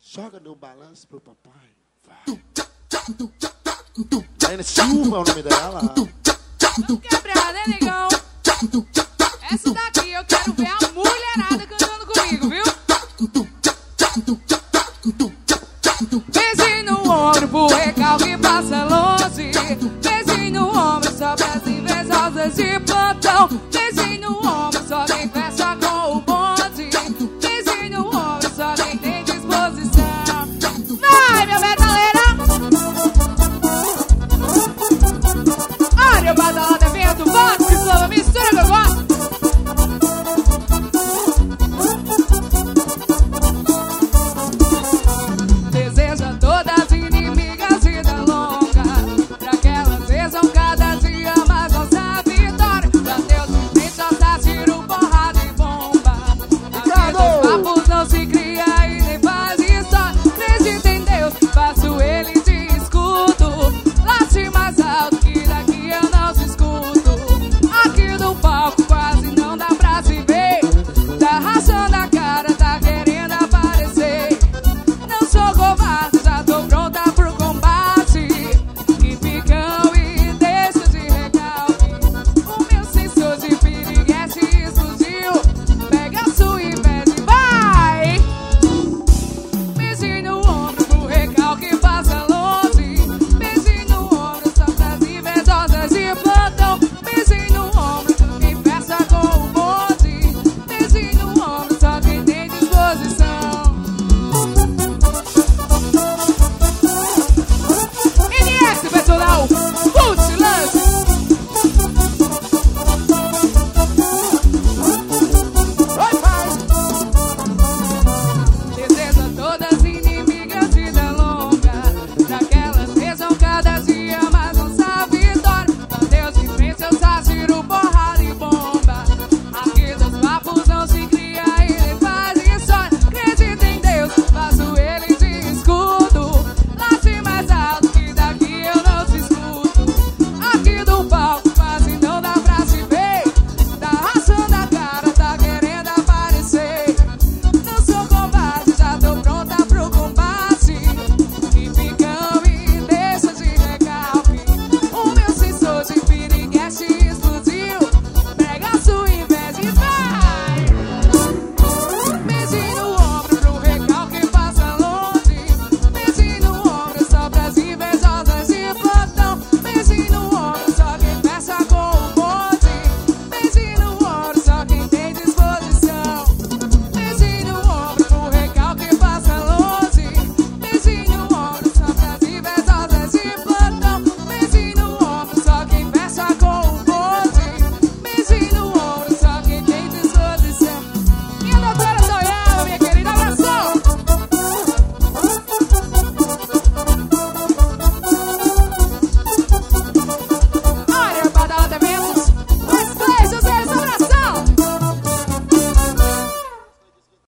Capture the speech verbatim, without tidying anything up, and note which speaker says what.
Speaker 1: Joga no balanço pro papai. Vai. Marina Silva é o nome dela.
Speaker 2: Não quebra, né, negão? Essa daqui eu quero ver a mulherada cantando comigo, viu? Beijinho no ombro pro recalque passa longe. Beijinho no ombro só pras invejosas de plantão. Beijinho